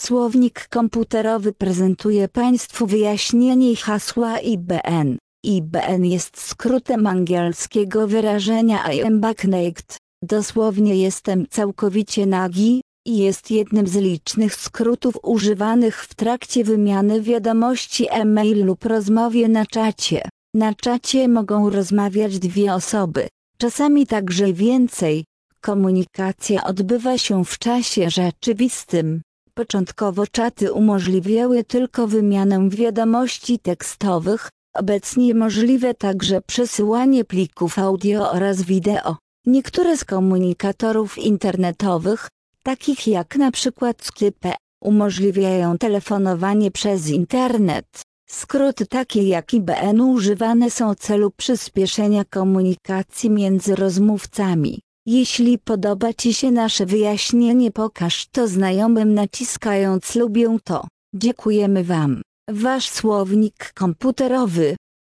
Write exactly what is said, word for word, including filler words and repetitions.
Słownik komputerowy prezentuje Państwu wyjaśnienie hasła I B N. I B N jest skrótem angielskiego wyrażenia I am buck naked, dosłownie jestem całkowicie nagi, i jest jednym z licznych skrótów używanych w trakcie wymiany wiadomości e-mail lub rozmowie na czacie. Na czacie mogą rozmawiać dwie osoby, czasami także więcej. Komunikacja odbywa się w czasie rzeczywistym. Początkowo czaty umożliwiały tylko wymianę wiadomości tekstowych, obecnie możliwe także przesyłanie plików audio oraz wideo. Niektóre z komunikatorów internetowych, takich jak na przykład Skype, umożliwiają telefonowanie przez internet. Skróty takie jak I B N używane są w celu przyspieszenia komunikacji między rozmówcami. Jeśli podoba Ci się nasze wyjaśnienie, pokaż to znajomym naciskając lubię to. Dziękujemy Wam. Wasz słownik komputerowy.